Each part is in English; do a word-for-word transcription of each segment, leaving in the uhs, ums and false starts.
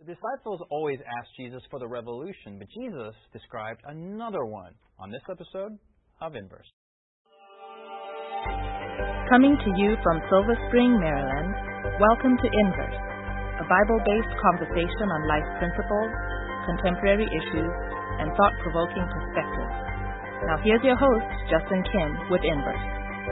disciples always asked Jesus for the revolution, but Jesus described another one on this episode of Inverse. Coming to you from Silver Spring, Maryland, welcome to Inverse, a Bible-based conversation on life principles, contemporary issues, and thought-provoking perspectives. Now here's your host, Justin Kim, with Inverse.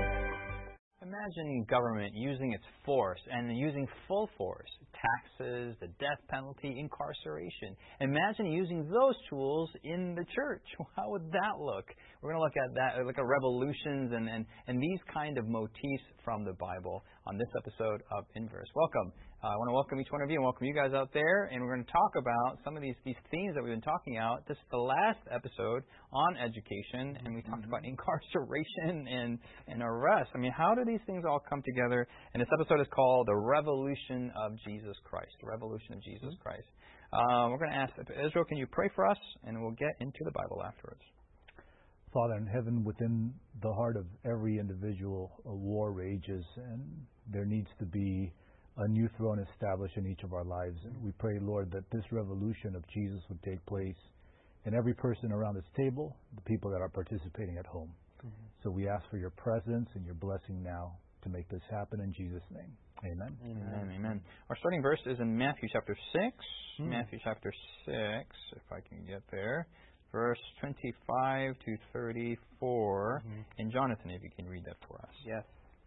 Imagine government using its force and using full force, taxes, the death penalty, incarceration. Imagine using those tools in the church. How would that look? We're going to look at that, look at revolutions and, and, and these kind of motifs from the Bible on this episode of Inverse. Welcome. Uh, I want to welcome each one of you and welcome you guys out there. And we're going to talk about some of these, these themes that we've been talking about. This is the last episode on education, and we talked about incarceration and, and arrest. I mean, how do these things all come together? And this episode is called The Revolution of Jesus Christ. The Revolution of Jesus Christ. Uh, we're going to ask Israel, can you pray for us? And we'll get into the Bible afterwards. Father in heaven, within the heart of every individual, a war rages, and there needs to be a new throne established in each of our lives. And we pray, Lord, that this revolution of Jesus would take place in every person around this table, the people that are participating at home. Mm-hmm. So we ask for your presence and your blessing now to make this happen in Jesus' name. Amen. Amen. Amen. Our starting verse is in Matthew chapter six. Mm. Matthew chapter six, if I can get there. Verse twenty-five to thirty-four. Mm-hmm. And Jonathan, if you can read that for us. Yes.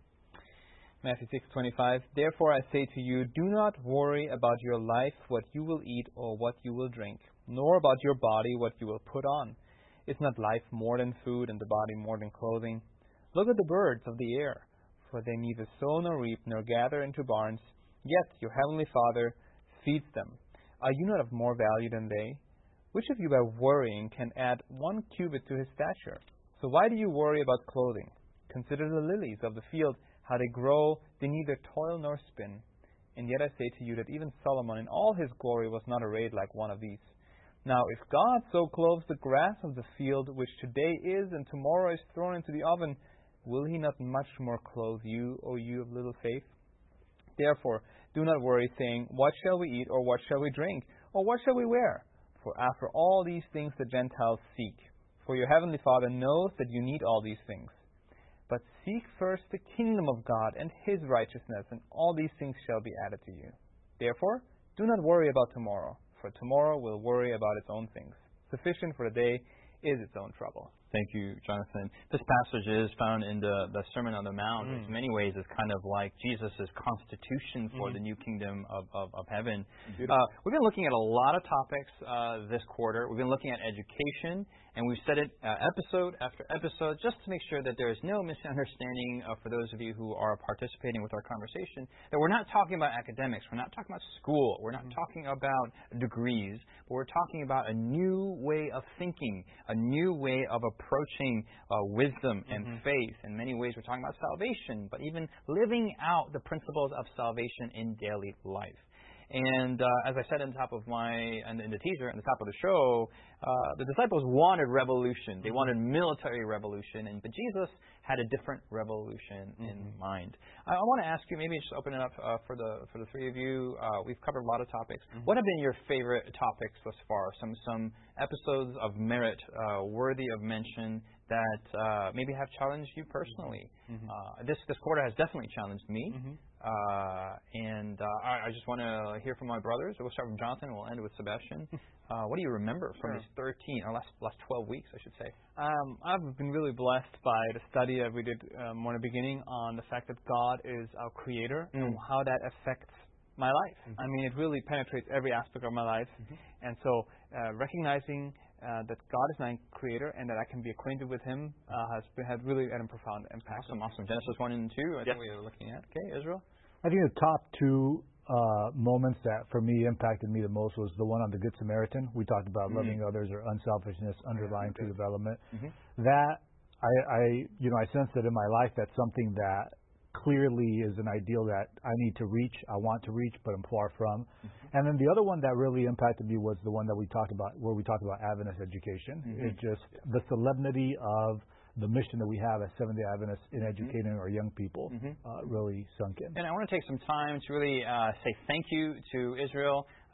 Matthew six twenty-five. Therefore I say to you, do not worry about your life, what you will eat or what you will drink, nor about your body, what you will put on. Is not life more than food, and the body more than clothing? Look at the birds of the air, for they neither sow nor reap nor gather into barns, yet your heavenly Father feeds them. Are you not of more value than they? Which of you by worrying can add one cubit to his stature? So why do you worry about clothing? Consider the lilies of the field, how they grow, they neither toil nor spin. And yet I say to you that even Solomon in all his glory was not arrayed like one of these. Now if God so clothes the grass of the field, which today is and tomorrow is thrown into the oven, will he not much more clothe you, O you of little faith? Therefore do not worry, saying, what shall we eat, or what shall we drink, or what shall we wear? For after all these things the Gentiles seek. For your heavenly Father knows that you need all these things. But seek first the kingdom of God and His righteousness, and all these things shall be added to you. Therefore, do not worry about tomorrow, for tomorrow will worry about its own things. Sufficient for the day is its own trouble. Thank you, Jonathan. This passage is found in the, the Sermon on the Mount. Mm. In many ways, it's kind of like Jesus' constitution for mm. the new kingdom of, of, of heaven. Uh, we've been looking at a lot of topics uh, this quarter. We've been looking at education, and we've said it uh, episode after episode just to make sure that there is no misunderstanding uh, for those of you who are participating with our conversation, that we're not talking about academics, we're not talking about school, we're not mm. talking about degrees, but we're talking about a new way of thinking, a new way of approaching uh, wisdom and mm-hmm. faith. In many ways, we're talking about salvation, but even living out the principles of salvation in daily life. And uh, as I said on top of my, in the teaser, on the top of the show, uh, the disciples wanted revolution. They wanted military revolution, and but Jesus had a different revolution mm-hmm. in mind. I, I want to ask you, maybe just open it up uh, for the for the three of you. Uh, we've covered a lot of topics. Mm-hmm. What have been your favorite topics thus far? Some some episodes of merit uh, worthy of mention that uh, maybe have challenged you personally. Mm-hmm. Uh, this this quarter has definitely challenged me. Mm-hmm. Uh, and uh, I, I just want to hear from my brothers. We'll start with Jonathan and we'll end with Sebastian. Uh, what do you remember from sure. these thirteen, or last, last twelve weeks, I should say? Um, I've been really blessed by the study that we did uh, more in the beginning on the fact that God is our creator mm. and how that affects my life. Mm-hmm. I mean, it really penetrates every aspect of my life. Mm-hmm. And so uh, recognizing uh, that God is my creator and that I can be acquainted with Him uh, has been, had really had a profound impact. Awesome, awesome. Genesis one and two, I yes. think we were looking at. Okay, Israel? I think the top two uh, moments that for me impacted me the most was the one on the Good Samaritan. We talked about mm-hmm. loving others or unselfishness underlying yeah, true development. Mm-hmm. That, I, I, you know, I sense that in my life that's something that clearly is an ideal that I need to reach, I want to reach, but I'm far from. Mm-hmm. And then the other one that really impacted me was the one that we talked about, where we talked about Adventist education. Mm-hmm. It's just the solemnity of the mission that we have as Seventh-day Adventists in educating mm-hmm. our young people mm-hmm. uh, really sunk in. And I want to take some time to really uh, say thank you to Israel.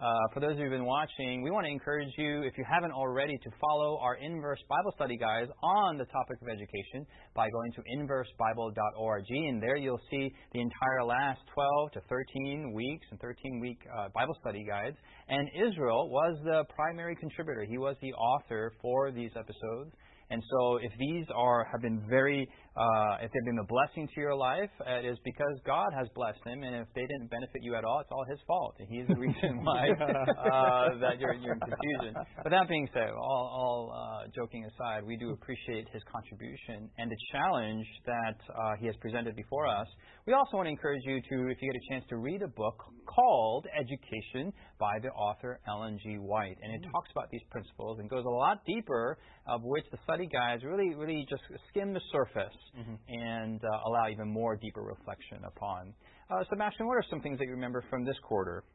Uh, for those of you who've been watching, we want to encourage you, if you haven't already, to follow our Inverse Bible Study Guides on the topic of education by going to inverse bible dot org. And there you'll see the entire last twelve to thirteen weeks and thirteen-week uh, Bible study guides. And Israel was the primary contributor. He was the author for these episodes. And so if these are have been very, uh, if they've been a blessing to your life, it is because God has blessed him. And if they didn't benefit you at all, it's all his fault. He's the reason why uh, that you're, you're in confusion. But that being said, all, all uh, joking aside, we do appreciate his contribution and the challenge that uh, he has presented before us. We also want to encourage you to, if you get a chance, to read a book called Education by the author Ellen G. White. And it talks about these principles and goes a lot deeper, of which the study guides really, really just skim the surface mm-hmm. and uh, allow even more deeper reflection upon. Uh, Sebastian, what are some things that you remember from this quarter?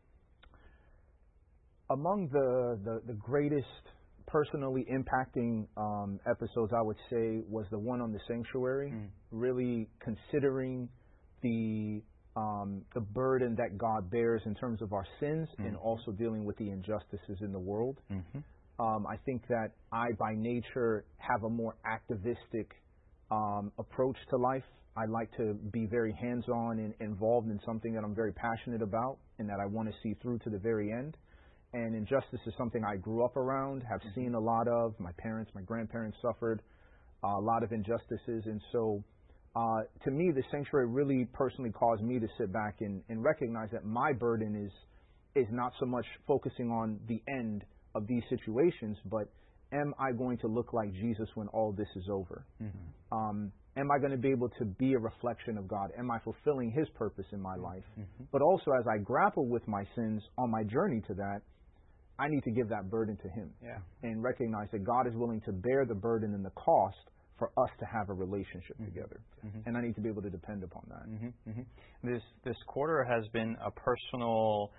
Among the, the, the greatest personally impacting um, episodes, I would say, was the one on the sanctuary, mm. really considering the um, the burden that God bears in terms of our sins mm-hmm. and also dealing with the injustices in the world. Mm-hmm. Um, I think that I, by nature, have a more activistic um, approach to life. I like to be very hands-on and involved in something that I'm very passionate about and that I want to see through to the very end. And injustice is something I grew up around, have mm-hmm. seen a lot of. My parents, my grandparents suffered uh, a lot of injustices. And so, uh, to me, the sanctuary really personally caused me to sit back and, and recognize that my burden is is not so much focusing on the end of these situations, but am I going to look like Jesus when all this is over? Mm-hmm. Um, am I going to be able to be a reflection of God? Am I fulfilling his purpose in my life? Mm-hmm. But also, as I grapple with my sins on my journey to that, I need to give that burden to him yeah. and recognize that God is willing to bear the burden and the cost for us to have a relationship mm-hmm. together. Mm-hmm. And I need to be able to depend upon that. Mm-hmm. Mm-hmm. This this quarter has been a personal,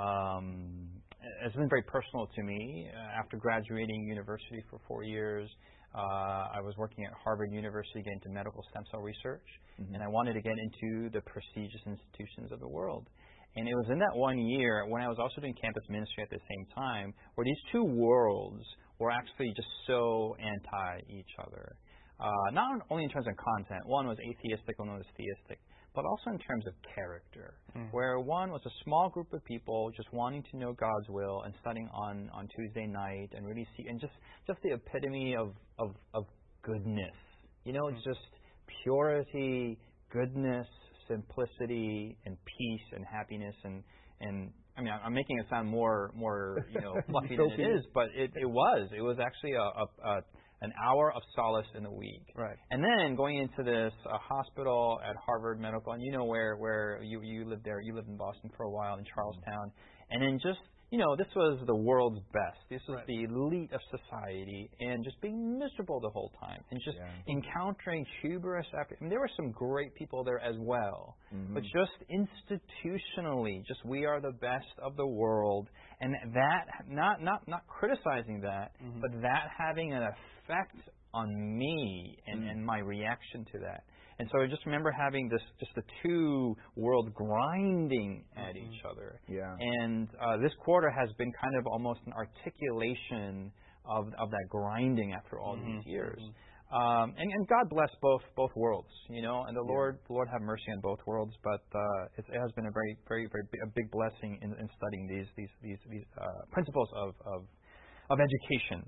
um, it's been very personal to me. Uh, after graduating university for four years, uh, I was working at Harvard University getting into medical stem cell research, mm-hmm. and I wanted to get into the prestigious institutions of the world. And it was in that one year when I was also doing campus ministry at the same time where these two worlds were actually just so anti each other. Uh, not only in terms of content, one was atheistic, one was theistic, but also in terms of character, mm. where one was a small group of people just wanting to know God's will and studying on, on Tuesday night and really see, and just, just the epitome of, of, of goodness. You know, mm. it's just purity, goodness, simplicity, and peace and happiness and, and I mean, I'm making it sound more, more you know, fluffy than it is, but it, it was. It was actually a, a, a an hour of solace in a week. Right. And then going into this uh, hospital at Harvard Medical, and you know where, where you, you lived there, you lived in Boston for a while, in Charlestown, mm-hmm. and then just, you know, this was the world's best. This was right. the elite of society, and just being miserable the whole time, and just yeah. encountering hubris after. I mean, there were some great people there as well, mm-hmm. but just institutionally, just we are the best of the world, and that not not not criticizing that, mm-hmm. but that having an effect on me and, mm-hmm. and my reaction to that. And so I just remember having this, just the two world grinding at mm-hmm. each other. Yeah. And uh, this quarter has been kind of almost an articulation of of that grinding after all mm-hmm. these years. Mm-hmm. Um, and, and God bless both both worlds, you know. And the yeah. Lord, the Lord have mercy on both worlds. But uh, it, it has been a very, very, very big, a big blessing in, in studying these these these, these uh, principles of, of of education.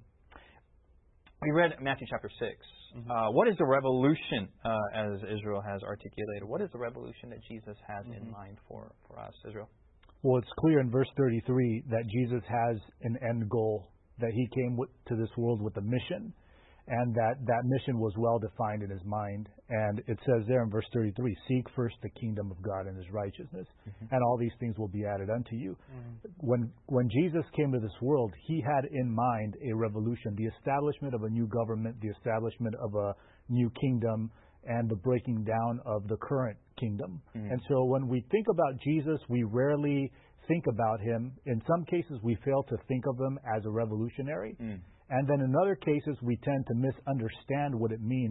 We read Matthew chapter six. Mm-hmm. Uh, what is the revolution, uh, as Israel has articulated? What is the revolution that Jesus has mm-hmm. in mind for, for us, Israel? Well, it's clear in verse thirty-three that Jesus has an end goal, that he came with, to this world with a mission, and that that mission was well defined in his mind. And it says there in verse thirty-three, seek first the kingdom of God and his righteousness, mm-hmm. and all these things will be added unto you. Mm-hmm. When when Jesus came to this world, he had in mind a revolution, the establishment of a new government, the establishment of a new kingdom, and the breaking down of the current kingdom. Mm-hmm. And so when we think about Jesus, we rarely think about him. In some cases, we fail to think of him as a revolutionary. Mm. And then in other cases, we tend to misunderstand what it means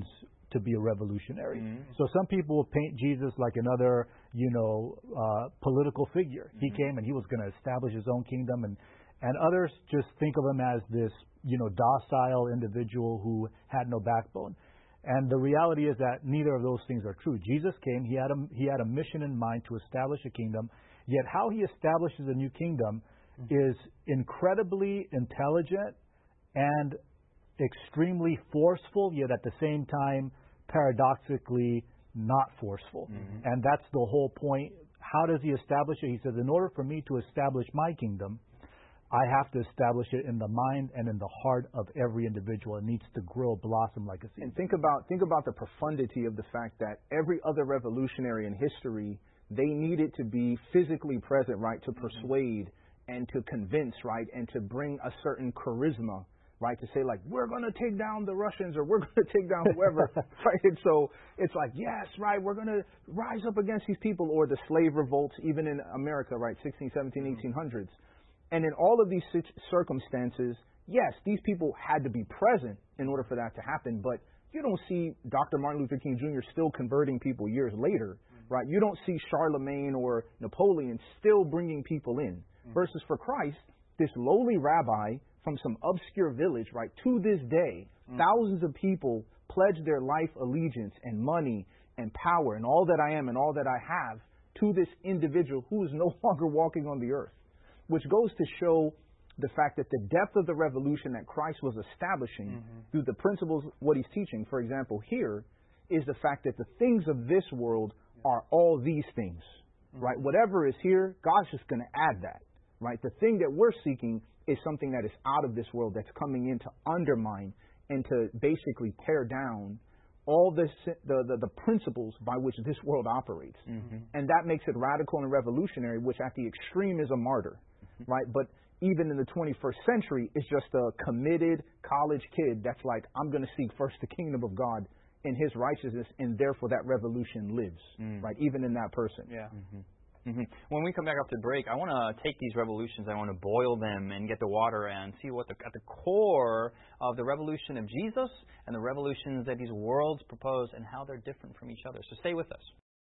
to be a revolutionary. Mm-hmm. So some people will paint Jesus like another, you know, uh, political figure. Mm-hmm. He came and he was going to establish his own kingdom, and and others just think of him as this, you know, docile individual who had no backbone. And the reality is that neither of those things are true. Jesus came, he had a, he had a mission in mind to establish a kingdom, yet how he establishes a new kingdom mm-hmm. is incredibly intelligent and extremely forceful, yet at the same time, paradoxically not forceful. Mm-hmm. And that's the whole point. How does he establish it? He says, in order for me to establish my kingdom, I have to establish it in the mind and in the heart of every individual. It needs to grow, blossom like a seed. And think about think about the profundity of the fact that every other revolutionary in history, they needed to be physically present, right, to persuade and to convince, right, and to bring a certain charisma, right, to say, like, we're going to take down the Russians or we're going to take down whoever, right? And so it's like, yes, right, we're going to rise up against these people, or the slave revolts, even in America, right, sixteen, seventeen, eighteen hundreds. And in all of these circumstances, yes, these people had to be present in order for that to happen, but you don't see Doctor Martin Luther King Junior still converting people years later, mm-hmm. right? You don't see Charlemagne or Napoleon still bringing people in. Mm-hmm. Versus for Christ, this lowly rabbi from some obscure village, right, to this day, mm-hmm. thousands of people pledge their life allegiance and money and power and all that I am and all that I have to this individual who is no longer walking on the earth. Which goes to show the fact that the depth of the revolution that Christ was establishing mm-hmm. through the principles, what he's teaching, for example, here, is the fact that the things of this world are all these things, mm-hmm. right? Whatever is here, God's just going to add that, right? The thing that we're seeking is something that is out of this world, that's coming in to undermine and to basically tear down all this, the, the, the principles by which this world operates. Mm-hmm. And that makes it radical and revolutionary, which at the extreme is a martyr. Right, but even in the twenty-first century, it's just a committed college kid that's like, I'm going to seek first the kingdom of God and His righteousness, and therefore that revolution lives. Mm. Right, even in that person. Yeah. Mm-hmm. Mm-hmm. When we come back after break, I want to take these revolutions, I want to boil them and get the water and see what the, at the core of the revolution of Jesus and the revolutions that these worlds propose and how they're different from each other. So stay with us.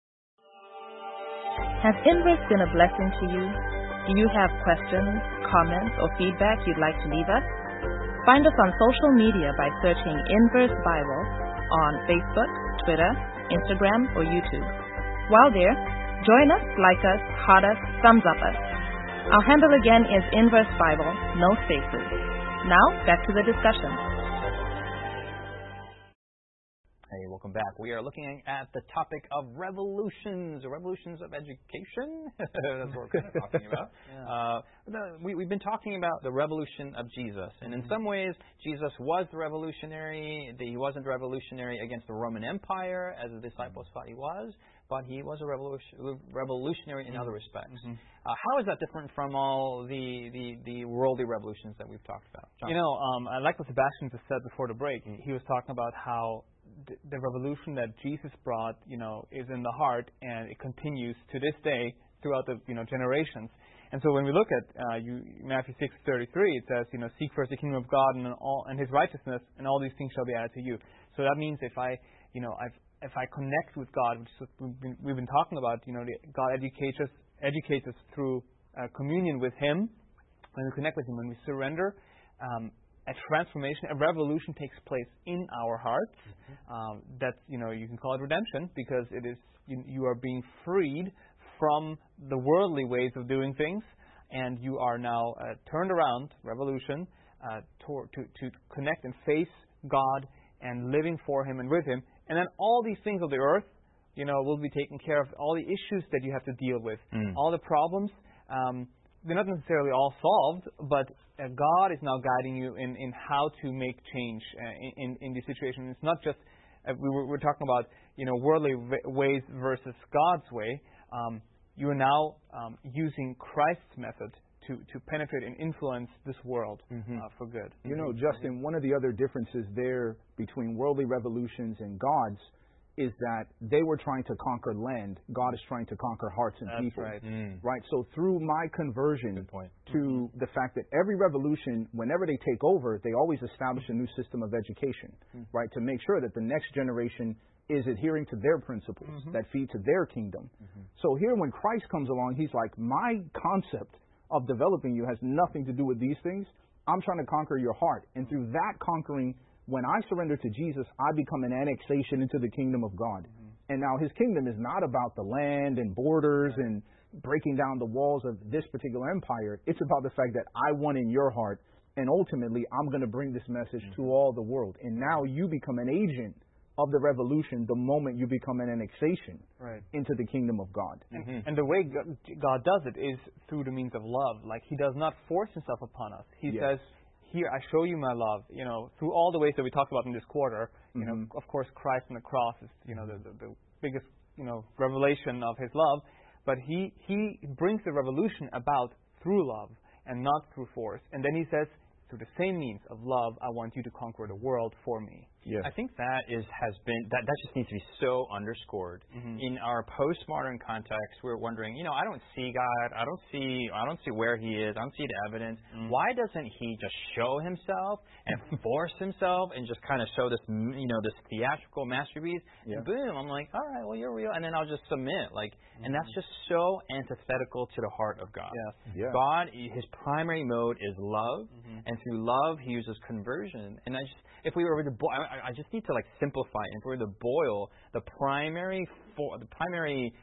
Has Inverse been a blessing to you? Do you have questions, comments, or feedback you'd like to leave us? Find us on social media by searching Inverse Bible on Facebook, Twitter, Instagram, or YouTube. While there, join us, like us, heart us, thumbs up us. Our handle again is Inverse Bible, no spaces. Now, back to the discussion. Hey, welcome back. We are looking at the topic of revolutions, revolutions of education. That's what we're kind of talking about. Yeah. Uh, the, we, we've been talking about the revolution of Jesus. And in some ways, Jesus was the revolutionary. He wasn't revolutionary against the Roman Empire, as the disciples thought he was, but he was a revolution, revolutionary in other respects. Mm-hmm. Uh, how is that different from all the, the, the worldly revolutions that we've talked about? John? You know, um, I like what Sebastian just said before the break. Mm-hmm. He was talking about how the revolution that Jesus brought, you know, is in the heart, and it continues to this day throughout the, you know, generations. And so when we look at uh, you, Matthew six thirty-three, it says, you know, seek first the kingdom of God and all and His righteousness, and all these things shall be added to you. So that means if I, you know, I've, if I connect with God, which is what we've been, we've been talking about, you know, God educates us, educates us through uh, communion with Him. When we connect with Him, when we surrender, um, a transformation, a revolution takes place in our hearts. Mm-hmm. Um, that's, you know, you can call it redemption, because it is you, you are being freed from the worldly ways of doing things, and you are now uh, turned around, revolution, uh, to, to to connect and face God and living for Him and with Him. And then all these things of the earth, you know, will be taken care of. All the issues that you have to deal with, mm. all the problems. Um, They're not necessarily all solved, but uh, God is now guiding you in, in how to make change uh, in, in this situation. It's not just, uh, we were, we're talking about, you know, worldly ways versus God's way. Um, you are now um, using Christ's method to, to penetrate and influence this world mm-hmm. uh, for good. You know, Justin, one of the other differences there between worldly revolutions and God's is that they were trying to conquer land. God is trying to conquer hearts and That's people. right. Mm. Right. So through my conversion Good point. to Mm-hmm. the fact that every revolution, whenever they take over, they always establish a new system of education, Mm. right, to make sure that the next generation is adhering to their principles Mm-hmm. that feed to their kingdom. Mm-hmm. So here, when Christ comes along, he's like, my concept of developing you has nothing to do with these things. I'm trying to conquer your heart. And through that conquering, when I surrender to Jesus, I become an annexation into the kingdom of God. Mm-hmm. And now his kingdom is not about the land and borders right. and breaking down the walls of this particular empire. It's about the fact that I won in your heart, and ultimately I'm going to bring this message mm-hmm. to all the world. And now you become an agent of the revolution the moment you become an annexation right. into the kingdom of God. Mm-hmm. And the way God does it is through the means of love. Like, he does not force himself upon us. He yes. says, here, I show you my love, you know, through all the ways that we talked about in this quarter. You mm-hmm. know, of course, Christ on the cross is, you know, the, the, the biggest, you know, revelation of his love. But he, he brings the revolution about through love and not through force. And then he says, through the same means of love, I want you to conquer the world for me. Yes. I think that is has been that, that just needs to be so underscored. Mm-hmm. In our postmodern context, we're wondering, you know, I don't see God, I don't see I don't see where he is, I don't see the evidence. Mm-hmm. Why doesn't he just show himself and force himself and just kind of show this, you know, this theatrical masterpiece? Yeah. And boom, I'm like, all right, well, you're real, and then I'll just submit. Like, mm-hmm. and that's just so antithetical to the heart of God. Yes. Yeah. God, his primary mode is love, mm-hmm. and through love, he uses conversion. And I just, if we were to boil, I, I just need to like simplify it. If we were to boil the primary, for, the primary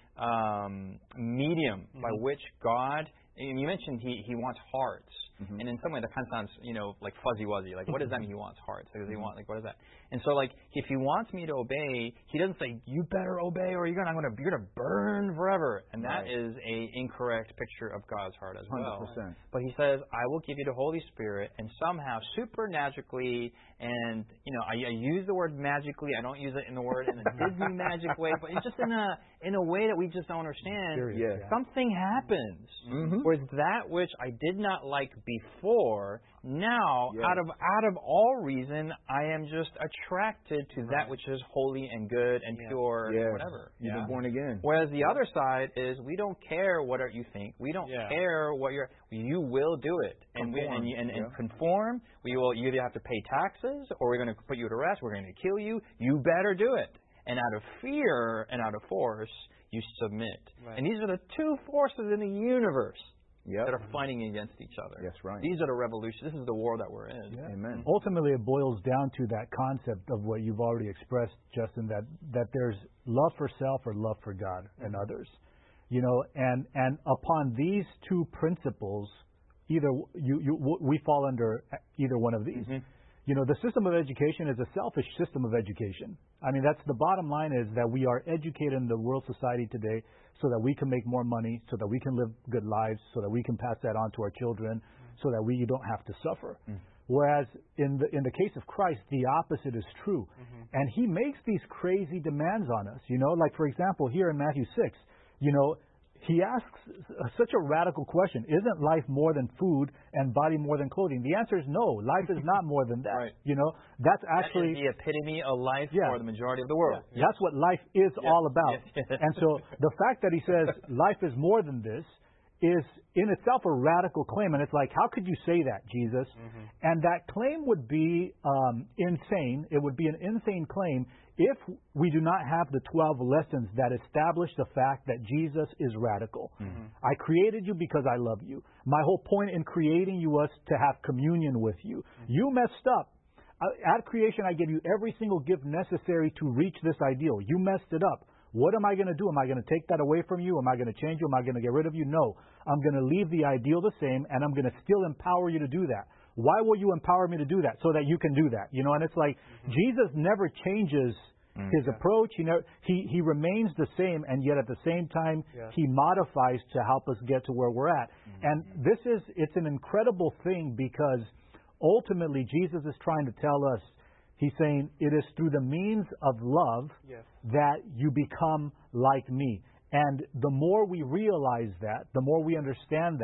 um, medium mm-hmm. by which God, and you mentioned he he wants hearts, mm-hmm. and in some way that kind of sounds, you know, like fuzzy wuzzy. Like, what does that mean? He wants hearts. Like, does he want like what is that? And so like if he wants me to obey, he doesn't say you better obey or you're gonna I'm gonna you're gonna burn forever. And that right. is a incorrect picture of God's heart as well. one hundred percent. But he says, I will give you the Holy Spirit, and somehow supernaturally, and you know, I, I use the word magically. I don't use it in the word in a Disney magic way, but it's just in a in a way that we just don't understand. Yes. Something happens. Mm-hmm. Whereas that which I did not like before, now yes. out of out of all reason, I am just attracted to right. that which is holy and good and yeah. pure yes. and whatever. You've yeah. been born again. Whereas the other side is we don't care what you think. We don't yeah. care what you're. You will do it, and we, and, and, and yeah. conform. We will you either have to pay taxes, or we're going to put you to rest. We're going to kill you. You better do it. And out of fear and out of force, you submit. Right. And these are the two forces in the universe yep. that are fighting against each other. Yes, right. These are the revolutions. This is the war that we're in. Yeah. Amen. Ultimately, it boils down to that concept of what you've already expressed, Justin, that, that there's love for self or love for God mm-hmm. and others. You know, and, and upon these two principles, either you, you we fall under either one of these. Mm-hmm. You know, the system of education is a selfish system of education. I mean, that's the bottom line is that we are educated in the world society today so that we can make more money, so that we can live good lives, so that we can pass that on to our children, mm-hmm. so that we don't have to suffer. Mm-hmm. Whereas in the in the case of Christ, the opposite is true. Mm-hmm. And he makes these crazy demands on us. You know, like, for example, here in Matthew six, you know, he asks such a radical question. Isn't life more than food and body more than clothing? The answer is no. Life is not more than that. Right. You know, that's actually that is the epitome of life yeah. for the majority of the world. Yeah. That's what life is yes. all about. Yes. And so the fact that he says life is more than this is in itself a radical claim. And it's like, how could you say that, Jesus? Mm-hmm. And that claim would be um, insane. It would be an insane claim if we do not have the twelve lessons that establish the fact that Jesus is radical. Mm-hmm. I created you because I love you. My whole point in creating you was to have communion with you. Mm-hmm. You messed up. At creation, I gave you every single gift necessary to reach this ideal. You messed it up. What am I going to do? Am I going to take that away from you? Am I going to change you? Am I going to get rid of you? No. I'm going to leave the ideal the same, and I'm going to still empower you to do that. Why will you empower me to do that? So that you can do that. You know, and it's like mm-hmm. Jesus never changes mm-hmm. his approach. He, never, he he remains the same, and yet at the same time, yeah. he modifies to help us get to where we're at. Mm-hmm. And this is, it's an incredible thing because ultimately Jesus is trying to tell us, he's saying it is through the means of love yes. that you become like me. And the more we realize that, the more we understand that,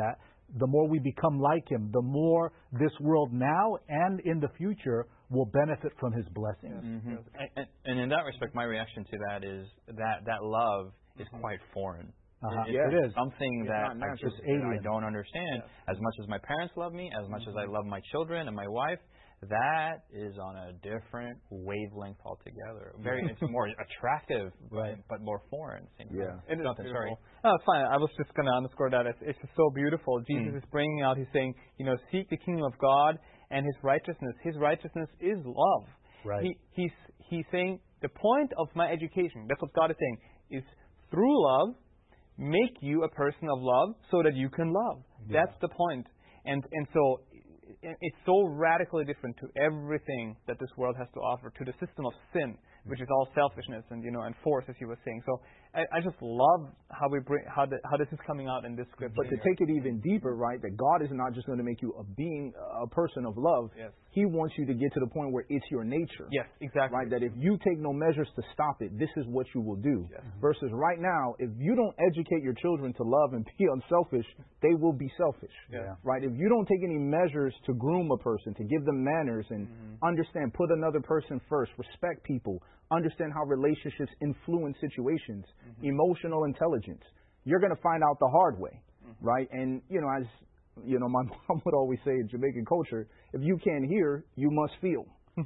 the more we become like Him, the more this world now and in the future will benefit from His blessings. Mm-hmm. And, and in that respect, my reaction to that is that that love is quite foreign. Uh-huh. It, yeah, it is something it's that I just I don't understand. Yes. As much as my parents love me, as much mm-hmm. as I love my children and my wife, that is on a different wavelength altogether. Very, it's more attractive, right, but more foreign. Same yeah, it is Nothing, sorry. No, it's fine. I was just going to underscore that. It's, it's so beautiful. Jesus mm. is bringing out. He's saying, you know, seek the kingdom of God and His righteousness. His righteousness is love. Right. He, he's he's saying the point of my education. That's what God is saying. Is through love, make you a person of love, so that you can love. Yeah. That's the point. And and so. It's so radically different to everything that this world has to offer, to the system of sin, which is all selfishness and you know and force, as you were saying. So I, I just love how we bring how the, how this is coming out in this scripture. But to take it even deeper, right? That God is not just going to make you a being, a person of love. Yes. He wants you to get to the point where it's your nature. Yes, exactly. Right. That if you take no measures to stop it, this is what you will do. Yes. Versus right now, if you don't educate your children to love and be unselfish, they will be selfish. Yeah. Right. If you don't take any measures to groom a person, to give them manners and mm-hmm. understand, put another person first, respect people, understand how relationships influence situations, mm-hmm. emotional intelligence, you're going to find out the hard way, mm-hmm. right? And, you know, as, you know, my mom would always say in Jamaican culture, if you can't hear, you must feel.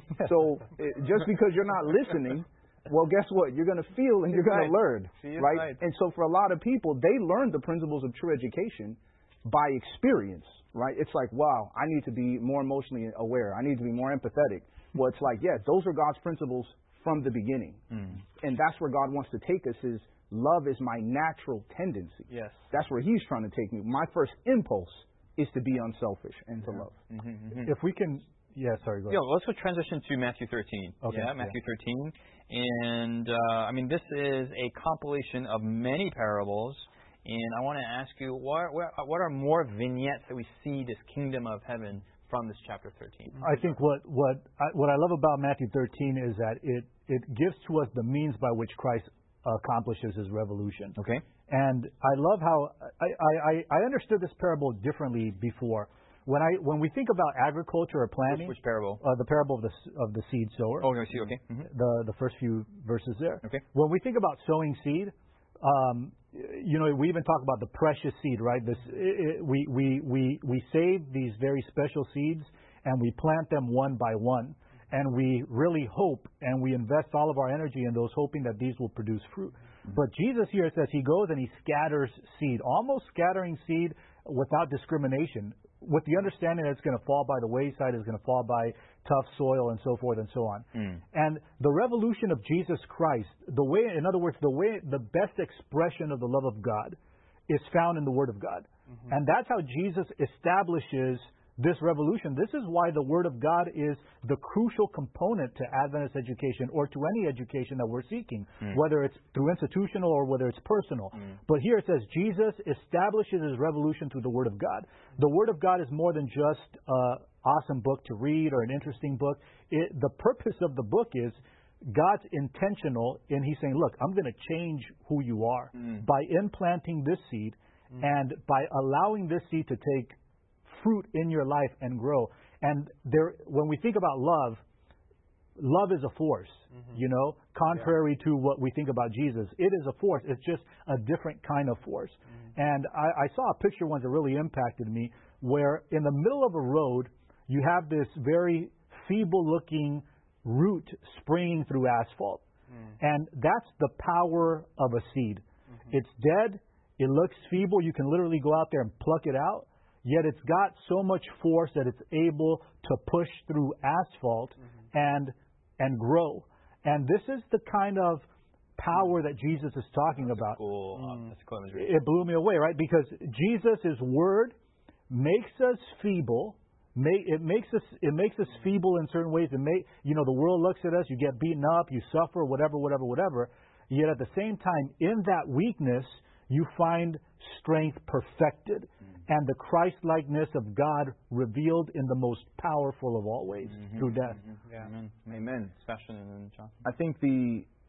So it, just because you're not listening, well, guess what? You're going to feel and you're going right. to learn, right? right? And so for a lot of people, they learn the principles of true education by experience, right? It's like, wow, I need to be more emotionally aware. I need to be more empathetic. Well, it's like, yeah, those are God's principles from the beginning. Mm. And that's where God wants to take us is love is my natural tendency. Yes. That's where He's trying to take me. My first impulse is to be unselfish and to yeah. love. Mm-hmm, mm-hmm. If we can, yeah, sorry, go ahead. Yeah, let's go transition to Matthew thirteen. Okay. Yeah, Matthew yeah. thirteen. And, uh, I mean, this is a compilation of many parables. And I want to ask you, what, what, what are more vignettes that we see this kingdom of heaven from this chapter thirteen? I think what what I, what I love about Matthew thirteen is that it it gives to us the means by which Christ accomplishes His revolution. Okay. And I love how I, I, I understood this parable differently before. When I when we think about agriculture or planting, which, which parable? Uh, the parable of the of the seed sower. Oh, I see. Okay. Mm-hmm. The the first few verses there. Okay. When we think about sowing seed. Um, you know, we even talk about the precious seed, right? This, it, it, we, we, we, we save these very special seeds and we plant them one by one. And we really hope and we invest all of our energy in those, hoping that these will produce fruit. Mm-hmm. But Jesus here says He goes and He scatters seed, almost scattering seed without discrimination, with the understanding that it's going to fall by the wayside, it's going to fall by tough soil and so forth and so on. Mm. And the revolution of Jesus Christ, the way, in other words, the way, the best expression of the love of God is found in the Word of God. Mm-hmm. And that's how Jesus establishes this revolution. This is why the Word of God is the crucial component to Adventist education or to any education that we're seeking, mm. whether it's through institutional or whether it's personal. Mm. But here it says Jesus establishes His revolution through the Word of God. The Word of God is more than just an awesome book to read or an interesting book. It, the purpose of the book is God's intentional in He's saying, look, I'm going to change who you are mm. by implanting this seed mm. and by allowing this seed to take fruit in your life and grow. And there, when we think about love, love is a force, mm-hmm. you know, contrary yeah. to what we think about Jesus. It is a force. It's just a different kind of force. Mm-hmm. And I, I saw a picture once that really impacted me where in the middle of a road, you have this very feeble-looking root springing through asphalt. Mm. And that's the power of a seed. Mm-hmm. It's dead. It looks feeble. You can literally go out there and pluck it out. Yet it's got so much force that it's able to push through asphalt mm-hmm. and and grow. And this is the kind of power that Jesus is talking that's about. Cool. Mm. That's cool. It blew me away, right? Because Jesus' word makes us feeble. May, it makes us it makes us feeble in certain ways. It may, you know, the world looks at us. You get beaten up. You suffer. Whatever, whatever, whatever. Yet at the same time, in that weakness, you find strength perfected mm-hmm. and the Christ-likeness of God revealed in the most powerful of all ways, mm-hmm. through death. Mm-hmm. Yeah. Amen. Amen. Especially in John. I think the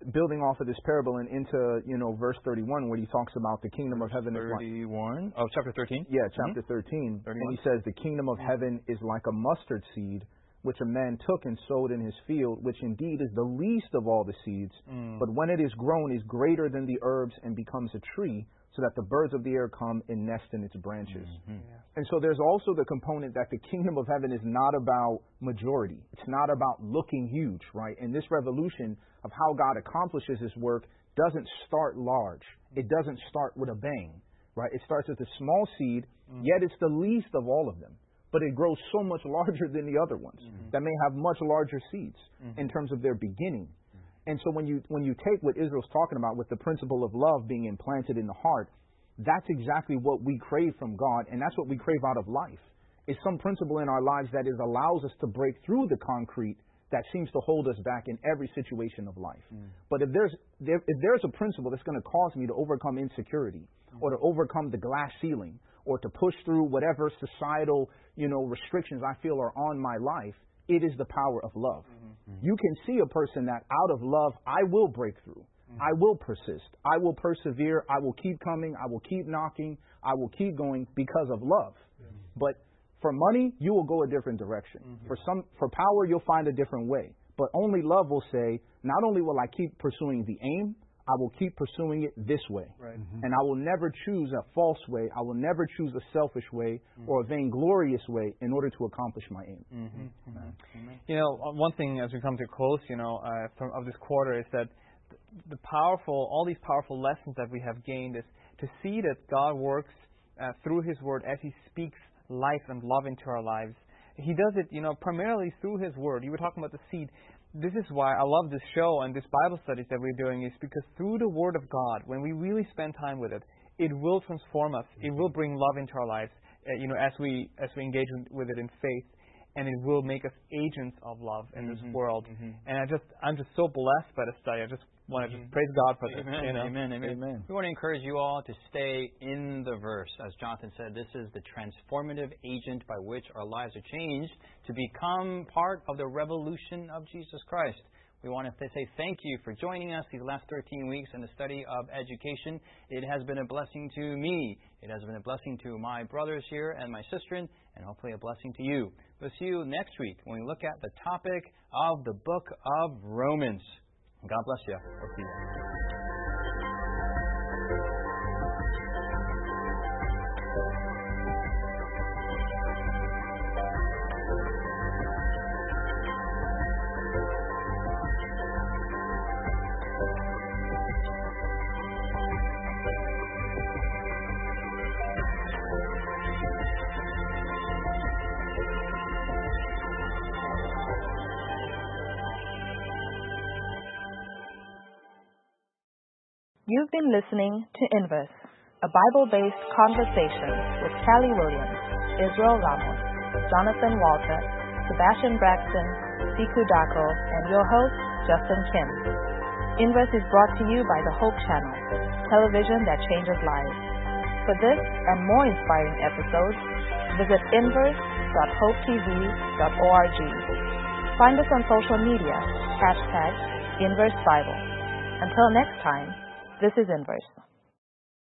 building off of this parable and into, you know, verse thirty-one, where he talks about the kingdom of heaven is like... thirty-one? Oh, chapter thirteen? Yeah, chapter mm-hmm. thirteen. thirty-one. And he says, the kingdom of heaven is like a mustard seed, which a man took and sowed in his field, which indeed is the least of all the seeds, mm. but when it is grown is greater than the herbs and becomes a tree, so that the birds of the air come and nest in its branches. Mm-hmm. Yeah. And so there's also the component that the kingdom of heaven is not about majority. It's not about looking huge, right? And this revolution of how God accomplishes his work doesn't start large. It doesn't start with a bang, right? It starts with a small seed, mm-hmm. yet it's the least of all of them. But it grows so much larger than the other ones mm-hmm. that may have much larger seeds mm-hmm. in terms of their beginning. And so when you when you take what Israel's talking about with the principle of love being implanted in the heart, that's exactly what we crave from God, and that's what we crave out of life. Is some principle in our lives that is allows us to break through the concrete that seems to hold us back in every situation of life. Mm. But if there's there, if there's a principle that's going to cause me to overcome insecurity, mm. or to overcome the glass ceiling, or to push through whatever societal, you know, restrictions I feel are on my life, it is the power of love. Mm-hmm. You can see a person that out of love, I will break through. Mm-hmm. I will persist. I will persevere. I will keep coming. I will keep knocking. I will keep going because of love. Mm-hmm. But for money, you will go a different direction. Mm-hmm. For some, for power, you'll find a different way. But only love will say, not only will I keep pursuing the aim, I will keep pursuing it this way. Right. Mm-hmm. And I will never choose a false way. I will never choose a selfish way mm-hmm. or a vainglorious way in order to accomplish my aim. Mm-hmm. Mm-hmm. You know, one thing as we come to close, you know, uh, from, of this quarter is that the powerful, all these powerful lessons that we have gained is to see that God works uh, through his word as he speaks life and love into our lives. He does it, you know, primarily through his word. You were talking about the seed. This is why I love this show and this Bible studies that we're doing, is because through the Word of God, when we really spend time with it, it will transform us. It will bring love into our lives, uh, you know, as we as we engage with it in faith, and it will make us agents of love in mm-hmm. this world. Mm-hmm. And I just I'm just so blessed by the study. I just want to just praise God for this. Amen. You know? Amen. Amen. Amen. We want to encourage you all to stay in the verse. As Jonathan said, this is the transformative agent by which our lives are changed to become part of the revolution of Jesus Christ. We want to say thank you for joining us these last thirteen weeks in the study of education. It has been a blessing to me. It has been a blessing to my brothers here and my sister, and hopefully a blessing to you. We'll see you next week when we look at the topic of the book of Romans. God bless you. We'll see you. You've been listening to Inverse, a Bible-based conversation with Callie Williams, Israel Ramos, Jonathan Walter, Sebastian Braxton, Siku Dako, and your host, Justin Kim. Inverse is brought to you by the Hope Channel, television that changes lives. For this and more inspiring episodes, visit inverse dot hope t v dot org. Find us on social media, hashtag Inverse Bible. Until next time, this is Inverse.